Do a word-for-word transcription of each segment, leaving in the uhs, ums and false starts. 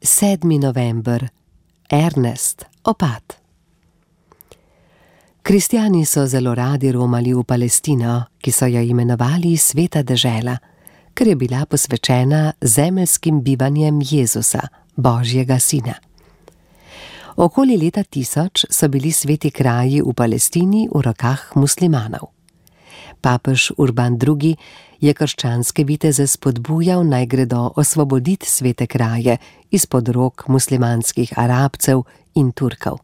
sedmi november. Ernest, opat. Kristjani so zelo radi romali v Palestino, ki so jo imenovali Sveta dežela, ker je bila posvečena zemeljskim bivanjem Jezusa, Božjega sina. Okoli leta tisoč so bili sveti kraji v Palestini v rokah muslimanov. Papež Urban drugi. je krščanske viteze spodbujal, naj gredo osvoboditi svete kraje izpod rok muslimanskih Arabcev in Turkov.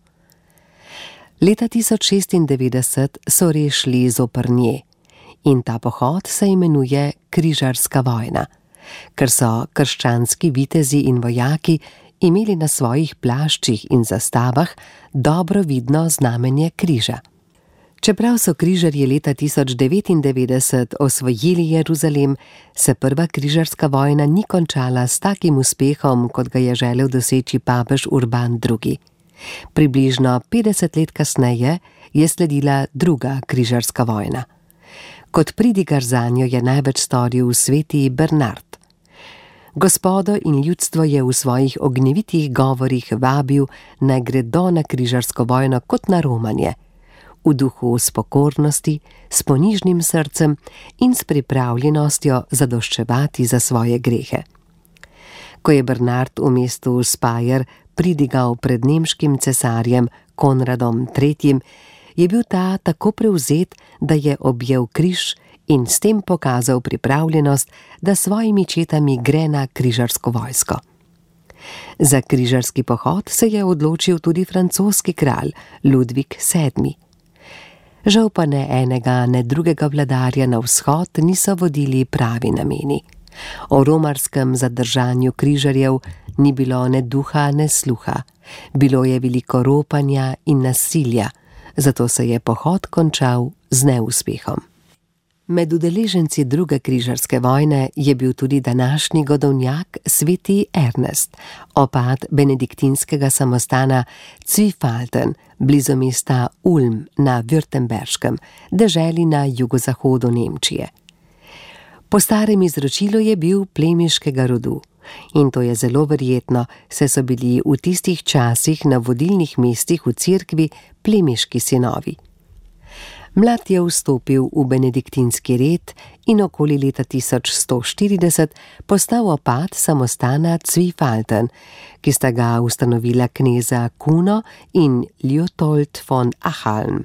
Leta tisoč šestindevetdeset so rešili zoper nje in ta pohod se imenuje Križarska vojna, ker so krščanski vitezi in vojaki imeli na svojih plaščih in zastavah dobro vidno znamenje križa. Čeprav so križarji leta tisoč devetindevetdeset osvojili Jeruzalem, se prva križarska vojna ni končala s takim uspehom, kot ga je želel doseči papež Urban drugi. Približno petdeset let kasneje je sledila druga križarska vojna. Kot pridigar zanjo je največ storil sveti Bernard. Gospodo in ljudstvo je v svojih ognjevitih govorih vabil, naj gredo na križarsko vojno kot na romanje, v duhu s pokornosti, s ponižnim srcem in s pripravljenostjo zadoščevati za svoje grehe. Ko je Bernard v mestu Speyer pridigal pred nemškim cesarjem Konradom tretjim, je bil ta tako prevzet, da je objel križ in s tem pokazal pripravljenost, da svojimi četami gre na križarsko vojsko. Za križarski pohod se je odločil tudi francoski kralj Ludvik sedmi. Žal pa ne enega, ne drugega vladarja na vzhod niso vodili pravi nameni. O romarskem zadržanju križarjev ni bilo ne duha, ne sluha. Bilo je veliko ropanja in nasilja, zato se je pohod končal z neuspehom. Med udeleženci druge križarske vojne je bil tudi današnji godovnjak sveti Ernest, opat benediktinskega samostana Zwiefalten, blizu mesta Ulm na Württemberškem, deželi na jugozahodu Nemčije. Po starem izročilu je bil plemiškega rodu. In to je zelo verjetno, saj so bili v tistih časih na vodilnih mestih v cerkvi plemiški sinovi. Mlad je vstopil v benediktinski red in okoli leta tisoč sto štirideset postal opat samostana Zwiefalten, ki sta ga ustanovila kneza Kuno in Ljotold von Achalm.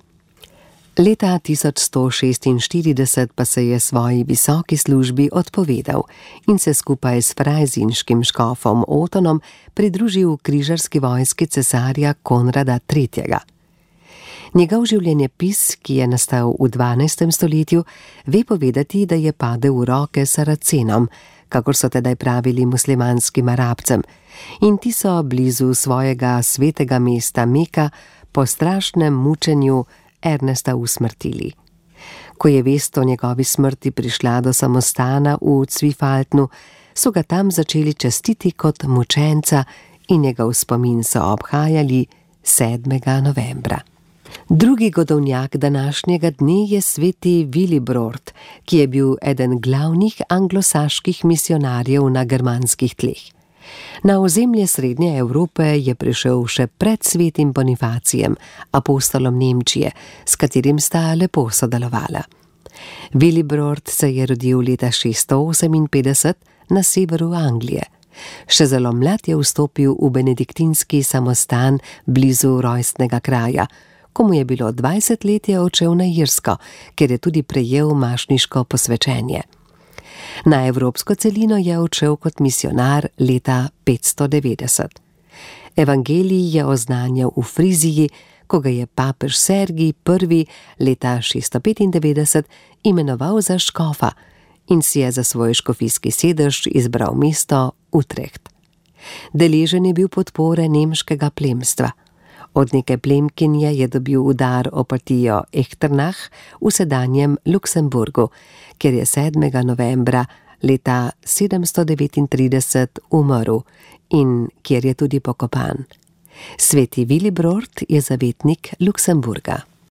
Leta tisoč sto šestinštirideset pa se je svoji visoki službi odpovedal in se skupaj s frajzinškim škofom Otonom pridružil križarski vojski cesarja Konrada tretjega. Njegov življenjepis, ki je nastal v dvanajstem stoletju, ve povedati, da je padel v roke Saracenom, kakor so tedaj pravili muslimanskim Arabcem, in ti so blizu svojega svetega mesta Meka po strašnem mučenju Ernesta usmrtili. Ko je vest o njegovi smrti prišla do samostana v Zwiefaltenu, so ga tam začeli častiti kot mučenca in njegov spomin so obhajali sedmega novembra. Drugi godovnjak današnjega dne je sveti Willibrord, ki je bil eden glavnih anglosaških misionarjev na germanskih tleh. Na ozemlje Srednje Evrope je prišel še pred svetim Bonifacijem, apostolom Nemčije, s katerim sta lepo sodelovala. Willibrord se je rodil leta šeststo oseminpetdeset na severu Anglije. Še zelo mlad je vstopil v benediktinski samostan blizu rojstnega kraja. Ko mu je bilo dvajset let, je odšel na Irsko, kjer je tudi prejel mašniško posvečenje. Na evropsko celino je odšel kot misionar leta petsto devetdeset. Evangelij je oznanjal v Friziji, ko ga je papež Sergij prvi leta šeststo petindevetdeset imenoval za škofa in si je za svoj škofijski sedež izbral mesto Utrecht. Deležen je bil podpore nemškega plemstva. Od neke plemkinje je dobil v dar opatijo Echternach v sedanjem Luksemburgu, kjer je sedmega novembra leta sedemsto devetintrideset umrl in kjer je tudi pokopan. Sveti Willibrord je zavetnik Luksemburga.